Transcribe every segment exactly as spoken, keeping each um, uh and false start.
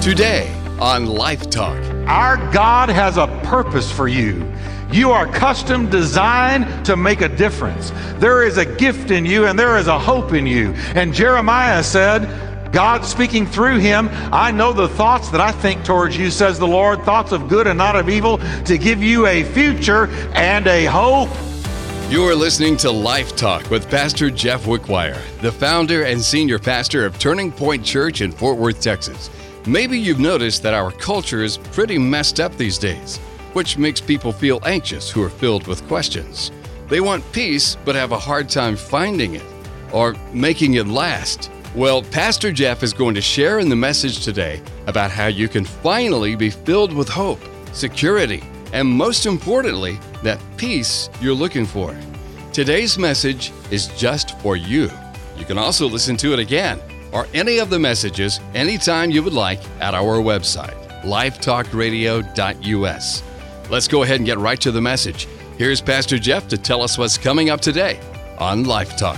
Today on Life Talk. Our God has a purpose for you. You are custom designed to make a difference. There is a gift in you and there is a hope in you. And Jeremiah said, God speaking through him, I know the thoughts that I think towards you, says the Lord, thoughts of good and not of evil, to give you a future and a hope. You are listening to Life Talk with Pastor Jeff Wickwire, the founder and senior pastor of Turning Point Church in Fort Worth, Texas. Maybe you've noticed that our culture is pretty messed up these days, which makes people feel anxious who are filled with questions. They want peace, but have a hard time finding it or making it last. Well, Pastor Jeff is going to share in the message today about how you can finally be filled with hope, security, and most importantly, that peace you're looking for. Today's message is just for you. You can also listen to it again or any of the messages anytime you would like at our website, life talk radio dot u s. Let's go ahead and get right to the message. Here's Pastor Jeff to tell us what's coming up today on Life Talk.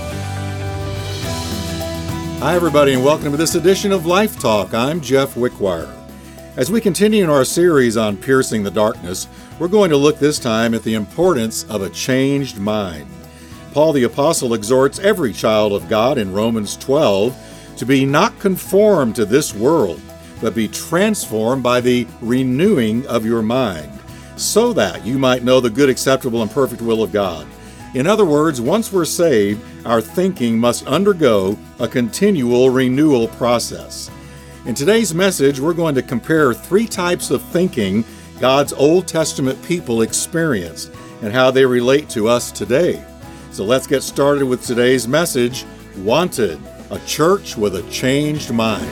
Hi, everybody, and welcome to this edition of Life Talk. I'm Jeff Wickwire. As we continue in our series on piercing the darkness, we're going to look this time at the importance of a changed mind. Paul the Apostle exhorts every child of God in Romans twelve to be not conformed to this world, but be transformed by the renewing of your mind, so that you might know the good, acceptable, and perfect will of God. In other words, once we're saved, our thinking must undergo a continual renewal process. In today's message, we're going to compare three types of thinking God's Old Testament people experienced and how they relate to us today. So let's get started with today's message, Wanted, a church with a changed mind.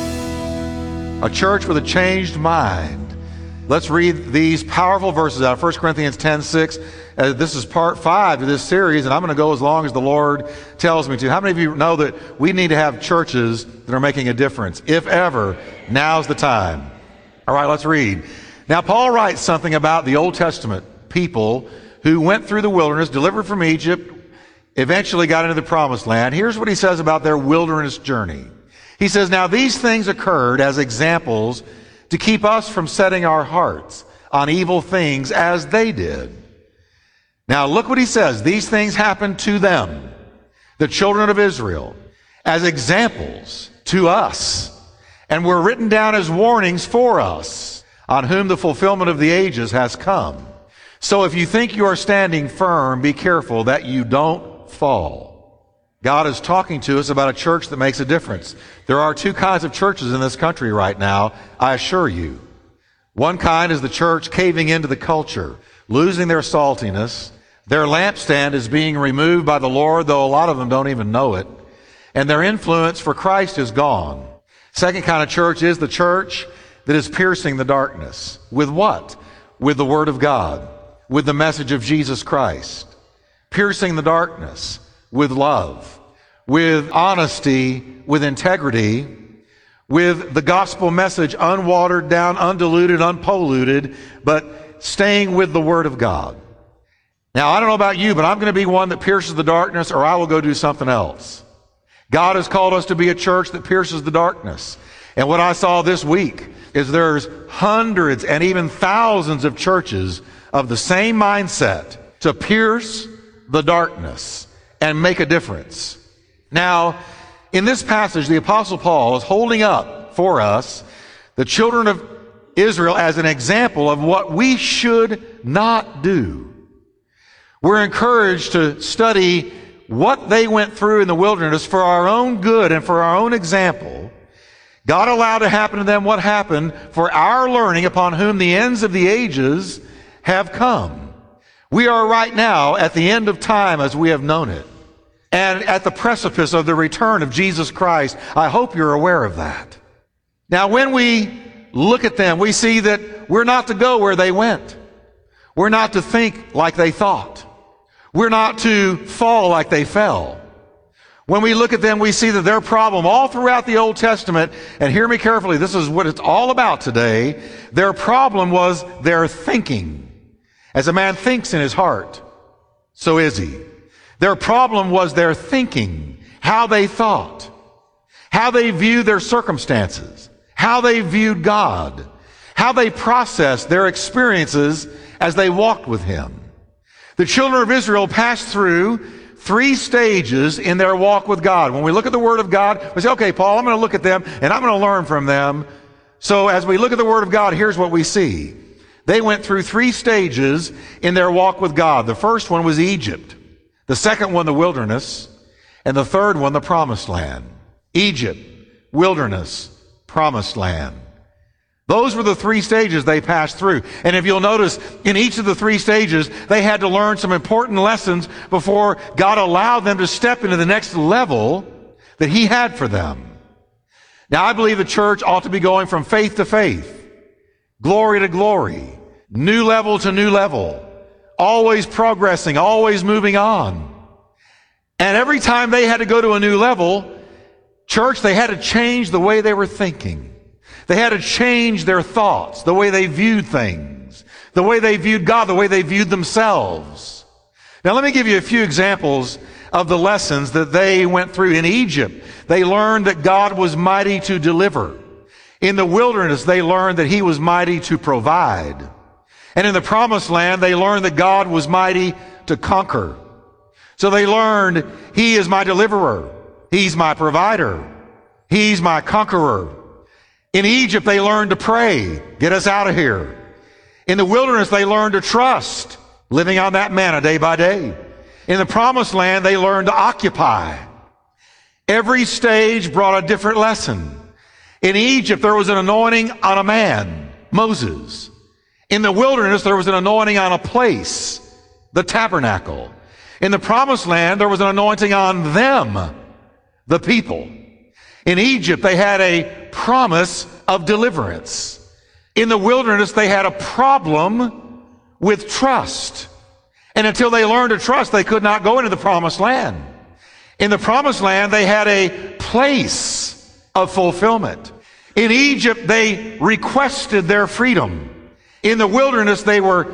A church with a changed mind. Let's read these powerful verses out of First Corinthians ten six. Uh, this is part five of this series, and I'm going to go as long as the Lord tells me to. How many of you know that we need to have churches that are making a difference? If ever, now's the time. All right, let's read. Now, Paul writes something about the Old Testament people who went through the wilderness, delivered from Egypt, eventually got into the promised land. Here's what he says about their wilderness journey. He says, now these things occurred as examples to keep us from setting our hearts on evil things as they did. Now look what he says. These things happened to them, the children of Israel, as examples to us, and were written down as warnings for us, on whom the fulfillment of the ages has come. So if you think you are standing firm, be careful that you don't fall. God is talking to us about a church that makes a difference. There are two kinds of churches in this country right now, I assure you. One kind is the church caving into the culture, losing their saltiness. Their lampstand is being removed by the Lord, though a lot of them don't even know it. And their influence for Christ is gone. Second kind of church is the church that is piercing the darkness. With what? With the Word of God, with the message of Jesus Christ. Piercing the darkness with love, with honesty, with integrity, with the gospel message unwatered down, undiluted, unpolluted, but staying with the Word of God. Now, I don't know about you, but I'm going to be one that pierces the darkness, or I will go do something else. God has called us to be a church that pierces the darkness. And what I saw this week is there's hundreds and even thousands of churches of the same mindset to pierce the darkness and make a difference. Now, in this passage, the Apostle Paul is holding up for us the children of Israel as an example of what we should not do. We're encouraged to study what they went through in the wilderness for our own good and for our own example. God allowed to happen to them what happened for our learning, upon whom the ends of the ages have come. We are right now at the end of time as we have known it, and at the precipice of the return of Jesus Christ. I hope you're aware of that. Now, when we look at them, we see that we're not to go where they went. We're not to think like they thought. We're not to fall like they fell. When we look at them, we see that their problem all throughout the Old Testament, and hear me carefully, this is what it's all about today, their problem was their thinking. As a man thinks in his heart, so is he. Their problem was their thinking, how they thought, how they viewed their circumstances, how they viewed God, how they processed their experiences as they walked with Him. The children of Israel passed through three stages in their walk with God. When we look at the Word of God, we say, okay, Paul, I'm going to look at them and I'm going to learn from them. So as we look at the Word of God, here's what we see. They went through three stages in their walk with God. The first one was Egypt. The second one, the wilderness. And the third one, the promised land. Egypt, wilderness, promised land. Those were the three stages they passed through. And if you'll notice, in each of the three stages, they had to learn some important lessons before God allowed them to step into the next level that He had for them. Now, I believe the church ought to be going from faith to faith, glory to glory, new level to new level, always progressing, always moving on. And every time they had to go to a new level, church, they had to change the way they were thinking. They had to change their thoughts, the way they viewed things, the way they viewed God, the way they viewed themselves. Now, let me give you a few examples of the lessons that they went through. In Egypt, they learned that God was mighty to deliver. In the wilderness, they learned that He was mighty to provide. And in the promised land, they learned that God was mighty to conquer. So they learned, He is my deliverer. He's my provider. He's my conqueror. In Egypt, they learned to pray, get us out of here. In the wilderness, they learned to trust, living on that manna day by day. In the promised land, they learned to occupy. Every stage brought a different lesson. In Egypt, there was an anointing on a man, Moses. In the wilderness, there was an anointing on a place, the tabernacle. In the promised land, there was an anointing on them, the people. In Egypt, they had a promise of deliverance. In the wilderness, they had a problem with trust. And until they learned to trust, they could not go into the promised land. In the promised land, they had a place of fulfillment. In Egypt, they requested their freedom. In the wilderness, they were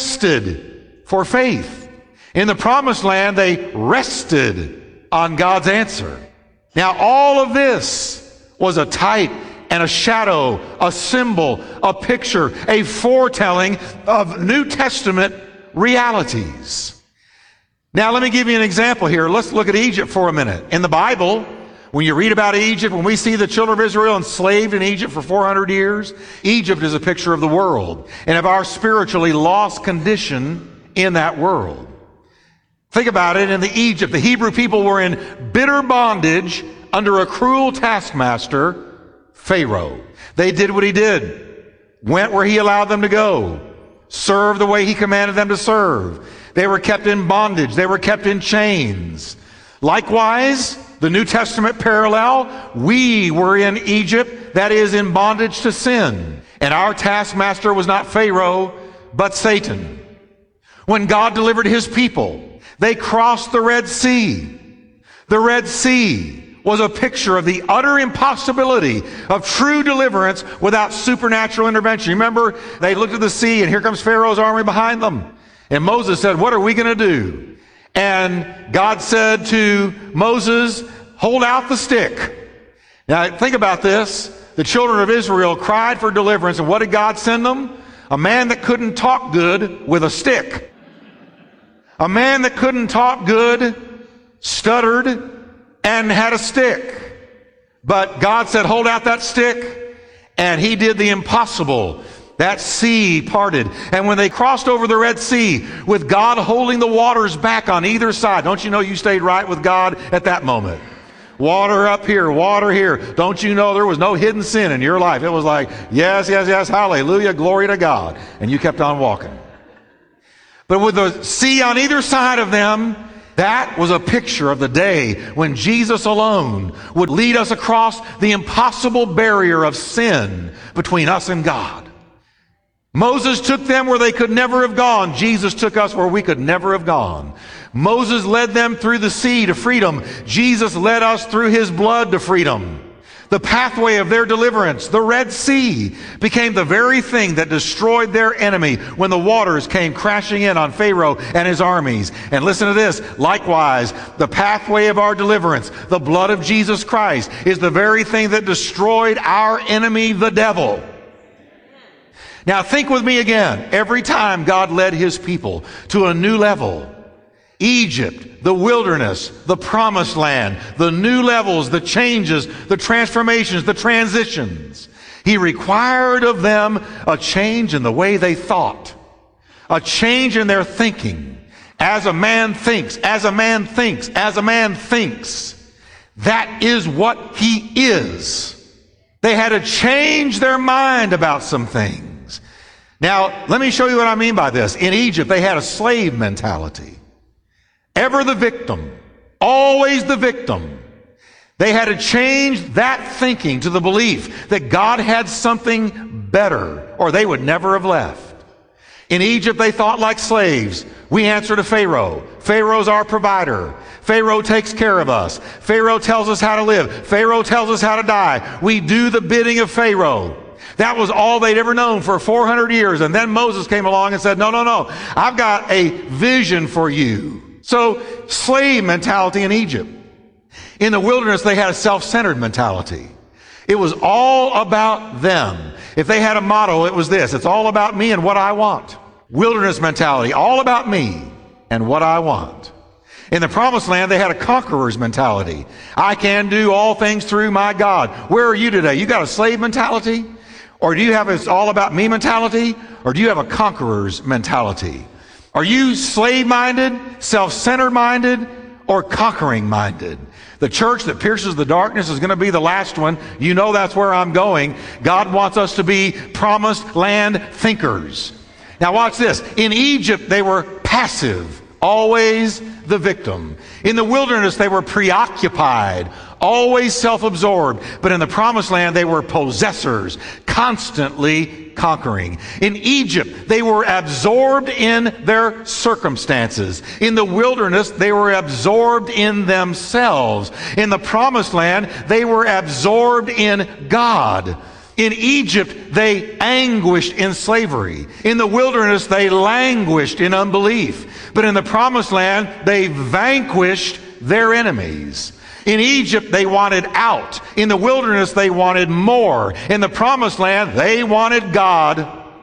tested for faith. In the promised land, they rested on God's answer. Now, all of this was a type and a shadow, a symbol, a picture, a foretelling of New Testament realities. Now, let me give you an example here. Let's look at Egypt for a minute. In the Bible, when you read about Egypt, when we see the children of Israel enslaved in Egypt for four hundred years, Egypt is a picture of the world and of our spiritually lost condition in that world. Think about it. In the Egypt, the Hebrew people were in bitter bondage under a cruel taskmaster, Pharaoh. They did what he did, went where he allowed them to go, served the way he commanded them to serve. They were kept in bondage. They were kept in chains. Likewise, the New Testament parallel, we were in Egypt, that is, in bondage to sin. And our taskmaster was not Pharaoh, but Satan. When God delivered His people, they crossed the Red Sea. The Red Sea was a picture of the utter impossibility of true deliverance without supernatural intervention. Remember, they looked at the sea, and here comes Pharaoh's army behind them. And Moses said, what are we going to do? And God said to Moses, hold out the stick. Now, think about this. The children of Israel cried for deliverance, and what did God send them? A man that couldn't talk good with a stick. A man that couldn't talk good, stuttered, and had a stick. But God said, hold out that stick, and He did the impossible. That sea parted. And when they crossed over the Red Sea, with God holding the waters back on either side, don't you know you stayed right with God at that moment? Water up here, water here. Don't you know there was no hidden sin in your life? It was like, yes, yes, yes, hallelujah, glory to God. And you kept on walking. But with the sea on either side of them, that was a picture of the day when Jesus alone would lead us across the impossible barrier of sin between us and God. Moses took them where they could never have gone. Jesus took us where we could never have gone. Moses led them through the sea to freedom. Jesus led us through His blood to freedom. The pathway of their deliverance, the Red Sea, became the very thing that destroyed their enemy when the waters came crashing in on Pharaoh and his armies. And listen to this, likewise, the pathway of our deliverance, the blood of Jesus Christ, is the very thing that destroyed our enemy, the devil. Now think with me again. Every time God led his people to a new level, Egypt, the wilderness, the promised land, the new levels, the changes, the transformations, the transitions. He required of them a change in the way they thought, a change in their thinking. As a man thinks, as a man thinks, as a man thinks. That is what he is. They had to change their mind about some things. Now, let me show you what I mean by this. In Egypt, they had a slave mentality. Ever the victim, always the victim. They had to change that thinking to the belief that God had something better, or they would never have left. In Egypt, they thought like slaves. We answer to Pharaoh. Pharaoh's our provider. Pharaoh takes care of us. Pharaoh tells us how to live. Pharaoh tells us how to die. We do the bidding of Pharaoh. That was all they'd ever known for four hundred years. And then Moses came along and said, no, no, no, I've got a vision for you. So, slave mentality in Egypt. In the wilderness, they had a self-centered mentality. It was all about them. If they had a motto, it was this: it's all about me and what I want. Wilderness mentality, all about me and what I want. In the promised land, they had a conqueror's mentality. I can do all things through my God. Where are you today? You got a slave mentality? Or do you have it's all about me mentality? Or do you have a conqueror's mentality? Are you slave-minded, self-centered-minded, or conquering-minded? The church that pierces the darkness is going to be the last one. You know that's where I'm going. God wants us to be promised land thinkers. Now watch this. In Egypt, they were passive, always the victim. In the wilderness, they were preoccupied, always self-absorbed. But in the promised land, they were possessors, constantly conquering. In Egypt, they were absorbed in their circumstances. In the wilderness, they were absorbed in themselves. In the promised land, they were absorbed in God. In Egypt, they anguished in slavery. In the wilderness, they languished in unbelief. But in the promised land, they vanquished their enemies. In Egypt, they wanted out. In the wilderness, they wanted more. In the promised land, they wanted God.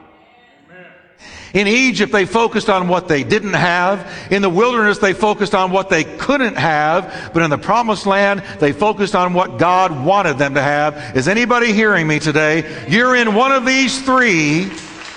Amen. In Egypt, they focused on what they didn't have. In the wilderness, they focused on what they couldn't have. But in the promised land, they focused on what God wanted them to have. Is anybody hearing me today? You're in one of these three.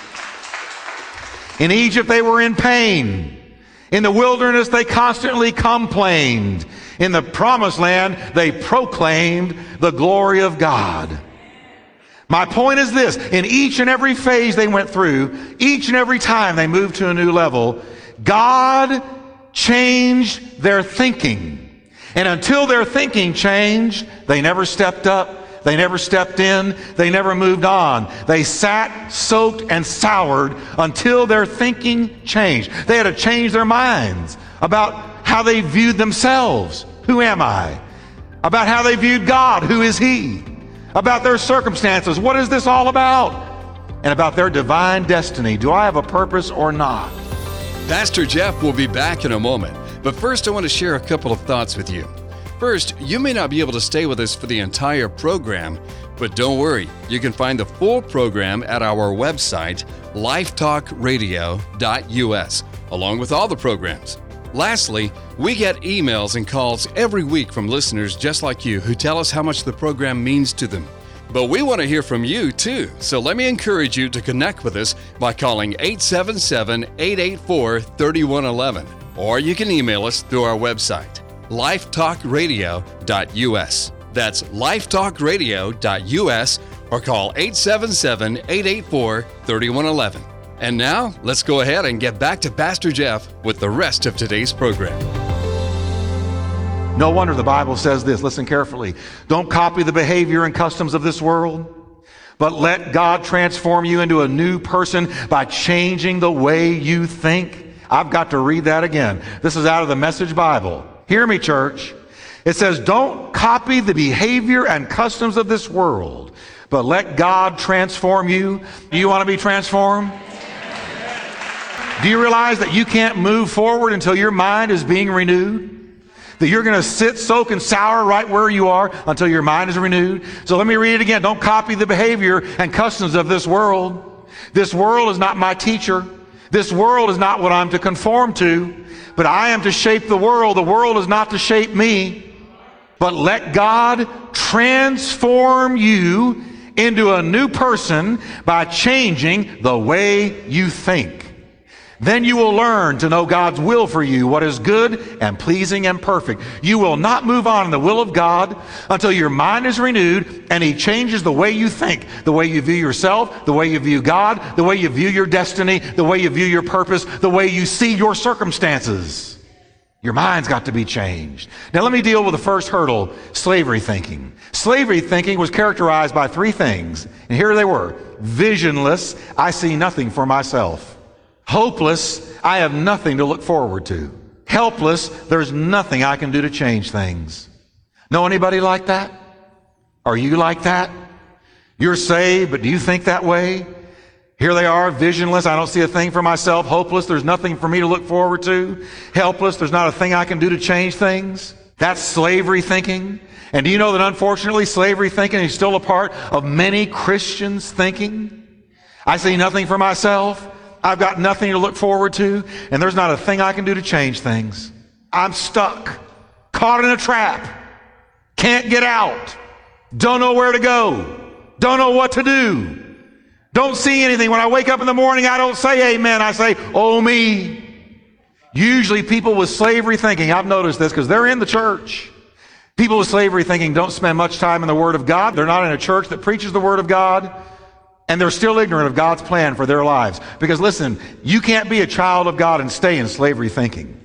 In Egypt, they were in pain. In the wilderness, they constantly complained. In the promised land, they proclaimed the glory of God. My point is this: in each and every phase they went through, each and every time they moved to a new level, God changed their thinking. And until their thinking changed, they never stepped up, they never stepped in, they never moved on. They sat, soaked, and soured until their thinking changed. They had to change their minds about how they viewed themselves. Who am I? About how they viewed God. Who is He? About their circumstances. What is this all about? And about their divine destiny. Do I have a purpose or not? Pastor Jeff will be back in a moment, but first I want to share a couple of thoughts with you. First, you may not be able to stay with us for the entire program, but don't worry. You can find the full program at our website, lifetalk radio dot u s, along with all the programs. Lastly, we get emails and calls every week from listeners just like you who tell us how much the program means to them. But we want to hear from you too, so let me encourage you to connect with us by calling eight seven seven, eight eight four, three one one one, or you can email us through our website, lifetalk radio dot u s. That's lifetalk radio dot u s, or call eight seven seven, eight eight four, three one one one. And now, let's go ahead and get back to Pastor Jeff with the rest of today's program. No wonder the Bible says this. Listen carefully. Don't copy the behavior and customs of this world, but let God transform you into a new person by changing the way you think. I've got to read that again. This is out of the Message Bible. Hear me, church. It says, don't copy the behavior and customs of this world, but let God transform you. Do you want to be transformed? Do you realize that you can't move forward until your mind is being renewed? That you're going to sit, soak, and sour right where you are until your mind is renewed? So let me read it again. Don't copy the behavior and customs of this world. This world is not my teacher. This world is not what I'm to conform to, but I am to shape the world. The world is not to shape me. But let God transform you into a new person by changing the way you think. Then you will learn to know God's will for you, what is good and pleasing and perfect. You will not move on in the will of God until your mind is renewed and He changes the way you think, the way you view yourself, the way you view God, the way you view your destiny, the way you view your purpose, the way you see your circumstances. Your mind's got to be changed. Now let me deal with the first hurdle, slavery thinking. Slavery thinking was characterized by three things, and here they were. Visionless, I see nothing for myself. Hopeless, I have nothing to look forward to. Helpless, there's nothing I can do to change things. Know anybody like that? Are you like that? You're saved, but do you think that way? Here they are, visionless, I don't see a thing for myself. Hopeless, there's nothing for me to look forward to. Helpless, there's not a thing I can do to change things. That's slavery thinking. And do you know that unfortunately slavery thinking is still a part of many Christians' thinking? I see nothing for myself. I've got nothing to look forward to, and there's not a thing I can do to change things. I'm stuck, caught in a trap, can't get out, don't know where to go, don't know what to do, don't see anything. When I wake up in the morning, I don't say amen, I say, oh me. Usually people with slavery thinking, I've noticed this because they're in the church. People with slavery thinking don't spend much time in the Word of God. They're not in a church that preaches the Word of God. And they're still ignorant of God's plan for their lives. Because listen, you can't be a child of God and stay in slavery thinking.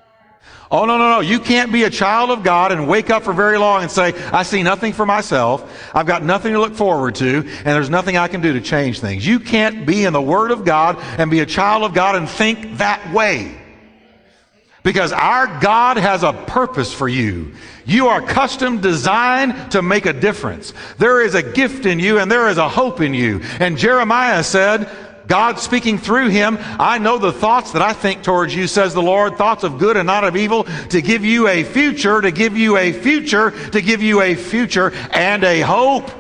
Oh, no, no, no. You can't be a child of God and wake up for very long and say, I see nothing for myself. I've got nothing to look forward to, and there's nothing I can do to change things. You can't be in the Word of God and be a child of God and think that way. Because our God has a purpose for you. You are custom designed to make a difference. There is a gift in you and there is a hope in you. And Jeremiah said, God speaking through him, I know the thoughts that I think towards you, says the Lord, thoughts of good and not of evil, to give you a future, to give you a future, to give you a future and a hope.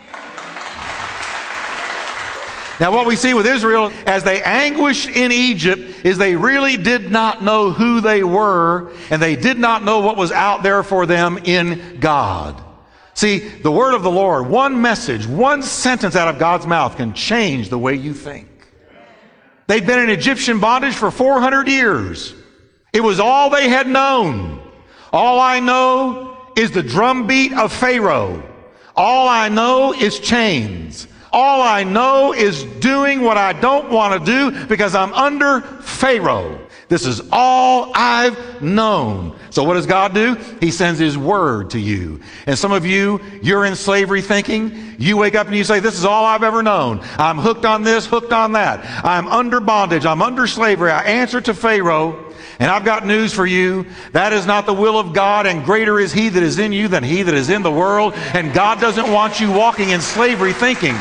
Now what we see with Israel as they anguished in Egypt is they really did not know who they were, and they did not know what was out there for them in God. See, the word of the Lord, one message, one sentence out of God's mouth can change the way you think. They'd been in Egyptian bondage for four hundred years. It was all they had known. All I know is the drumbeat of Pharaoh. All I know is chains. All I know is doing what I don't want to do because I'm under Pharaoh. This is all I've known. So what does God do? He sends His word to you. And some of you, you're in slavery thinking. You wake up and you say, this is all I've ever known. I'm hooked on this, hooked on that. I'm under bondage. I'm under slavery. I answer to Pharaoh. And I've got news for you. That is not the will of God, and greater is He that is in you than he that is in the world. And God doesn't want you walking in slavery thinking.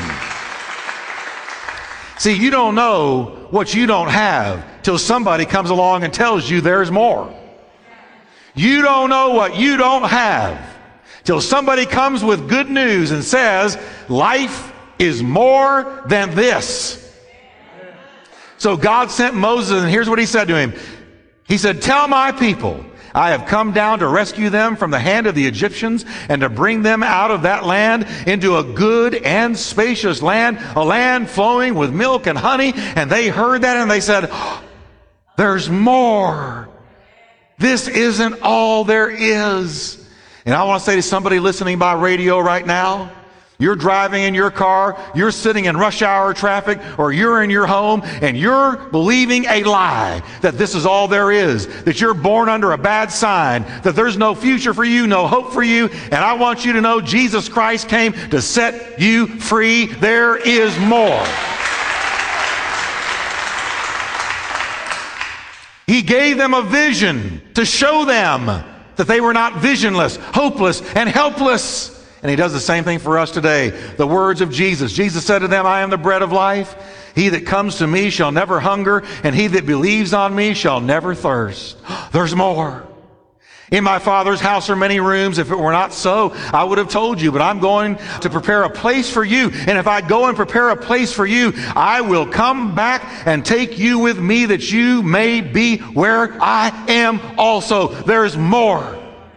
See, you don't know what you don't have till somebody comes along and tells you there's more. You don't know what you don't have till somebody comes with good news and says, life is more than this. So God sent Moses, and here's what He said to him. He said, tell my people, I have come down to rescue them from the hand of the Egyptians and to bring them out of that land into a good and spacious land, a land flowing with milk and honey. And they heard that and they said, oh, there's more. This isn't all there is. And I want to say to somebody listening by radio right now, you're driving in your car, you're sitting in rush hour traffic, or you're in your home, and you're believing a lie that this is all there is, that you're born under a bad sign, that there's no future for you, no hope for you. And I want you to know Jesus Christ came to set you free. There is more. He gave them a vision to show them that they were not visionless, hopeless, and helpless. And he does the same thing for us today. The words of Jesus. Jesus said to them, I am the bread of life. He that comes to me shall never hunger, and he that believes on me shall never thirst. There's more. In my Father's house are many rooms. If it were not so, I would have told you. But I'm going to prepare a place for you. And if I go and prepare a place for you, I will come back and take you with me, that you may be where I am also. There's more.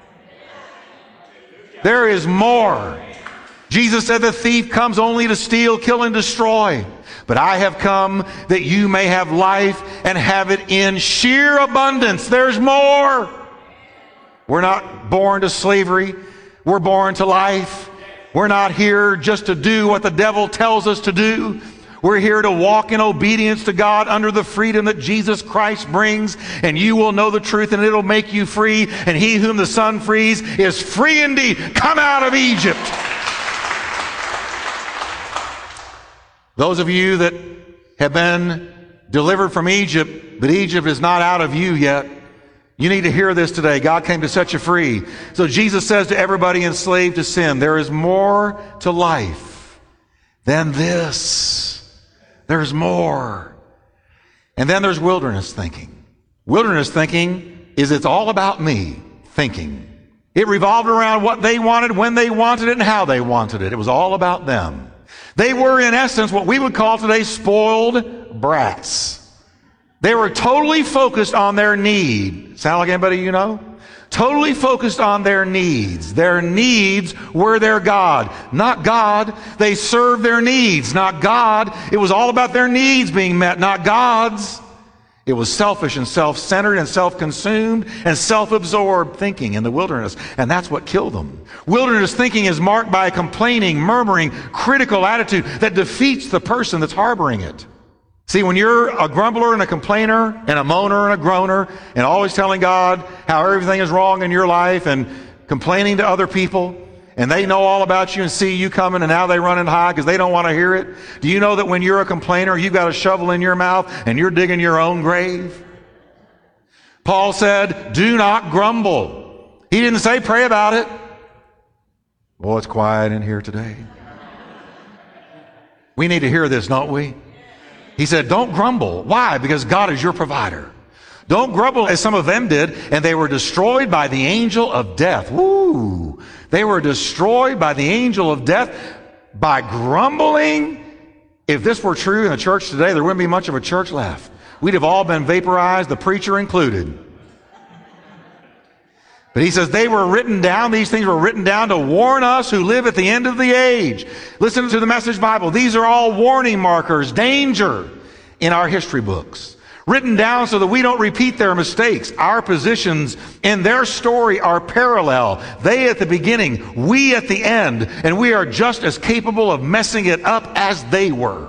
There is more. Jesus said the thief comes only to steal, kill, and destroy. But I have come that you may have life and have it in sheer abundance. There's more. We're not born to slavery. We're born to life. We're not here just to do what the devil tells us to do. We're here to walk in obedience to God under the freedom that Jesus Christ brings. And you will know the truth, and it'll make you free. And he whom the Son frees is free indeed. Come out of Egypt. Those of you that have been delivered from Egypt, but Egypt is not out of you yet, you need to hear this today. God came to set you free. So Jesus says to everybody enslaved to sin, there is more to life than this. There's more. And then there's wilderness thinking. Wilderness thinking is it's all about me thinking. It revolved around what they wanted, when they wanted it, and how they wanted it. It was all about them. They were, in essence, what we would call today spoiled brats. They were totally focused on their need. Sound like anybody you know? Totally focused on their needs. Their needs were their God, not God. They served their needs, not God. It was all about their needs being met, not God's. It was selfish and self-centered and self-consumed and self-absorbed thinking in the wilderness. And that's what killed them. Wilderness thinking is marked by a complaining, murmuring, critical attitude that defeats the person that's harboring it. See, when you're a grumbler and a complainer and a moaner and a groaner and always telling God how everything is wrong in your life and complaining to other people, and they know all about you and see you coming, and now they run and hide because they don't want to hear it. Do you know that when you're a complainer, you've got a shovel in your mouth and you're digging your own grave? Paul said, do not grumble. He didn't say pray about it. Boy, it's quiet in here today. We need to hear this, don't we? He said, don't grumble. Why? Because God is your provider. Don't grumble as some of them did, and they were destroyed by the angel of death. Woo! They were destroyed by the angel of death by grumbling. If this were true in the church today, there wouldn't be much of a church left. We'd have all been vaporized, the preacher included. But he says they were written down, these things were written down to warn us who live at the end of the age. Listen to the Message Bible. These are all warning markers, danger in our history books. Written down so that we don't repeat their mistakes. Our positions in their story are parallel. They at the beginning, we at the end, and we are just as capable of messing it up as they were.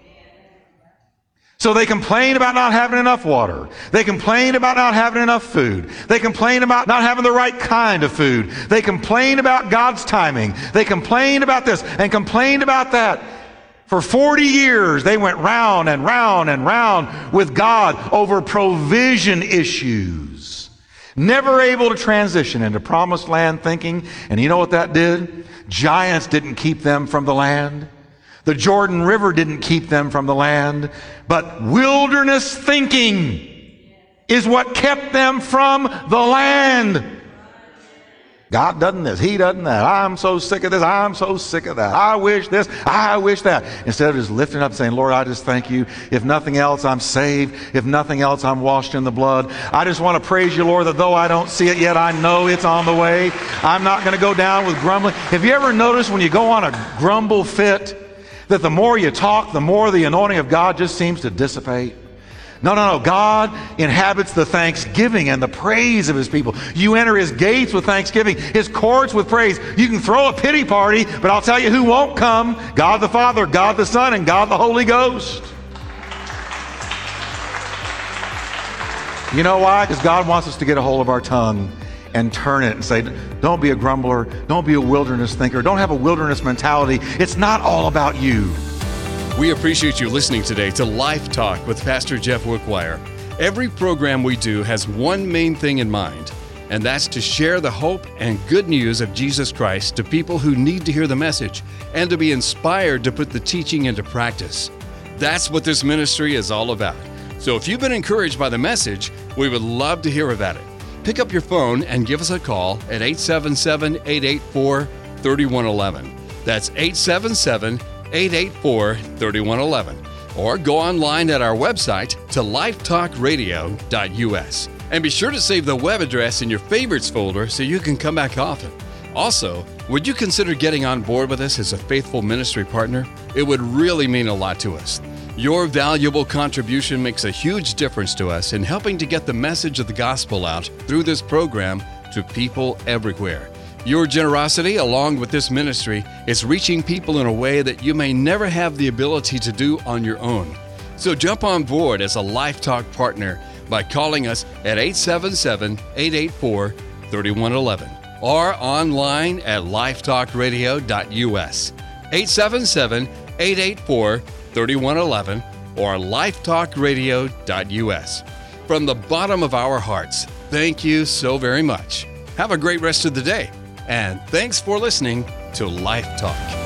So they complain about not having enough water. They complain about not having enough food. They complain about not having the right kind of food. They complain about God's timing. They complain about this and complained about that. For forty years, they went round and round and round with God over provision issues. Never able to transition into promised land thinking. And you know what that did? Giants didn't keep them from the land. The Jordan River didn't keep them from the land. But wilderness thinking is what kept them from the land. God doesn't this, He doesn't that. I'm so sick of this, I'm so sick of that. I wish this, I wish that. Instead of just lifting up and saying, Lord, I just thank you. If nothing else, I'm saved. If nothing else, I'm washed in the blood. I just want to praise you, Lord, that though I don't see it yet, I know it's on the way. I'm not going to go down with grumbling. Have you ever noticed when you go on a grumble fit, that the more you talk, the more the anointing of God just seems to dissipate? No, no, no. God inhabits the thanksgiving and the praise of His people. You enter His gates with thanksgiving, His courts with praise. You can throw a pity party, but I'll tell you who won't come. God the Father, God the Son, and God the Holy Ghost. You know why? Because God wants us to get a hold of our tongue and turn it and say, don't be a grumbler. Don't be a wilderness thinker. Don't have a wilderness mentality. It's not all about you. We appreciate you listening today to Life Talk with Pastor Jeff Wickwire. Every program we do has one main thing in mind: and that's to share the hope and good news of Jesus Christ to people who need to hear the message and to be inspired to put the teaching into practice. That's what this ministry is all about. So if you've been encouraged by the message, we would love to hear about it. Pick up your phone and give us a call at eight seven seven, eight eight four, three one one one. That's eight seven seven, eight eight four, three one one one. Or go online at our website to lifetalk radio dot u s. And be sure to save the web address in your favorites folder so you can come back often. Also, would you consider getting on board with us as a faithful ministry partner? It would really mean a lot to us. Your valuable contribution makes a huge difference to us in helping to get the message of the gospel out through this program to people everywhere. Your generosity, along with this ministry, is reaching people in a way that you may never have the ability to do on your own. So jump on board as a Life Talk partner by calling us at eight seven seven, eight eight four, three one one one or online at lifetalk radio dot u s. eight seven seven, eight eight four, three one one one or lifetalk radio dot u s. From the bottom of our hearts, thank you so very much. Have a great rest of the day. And thanks for listening to Life Talk.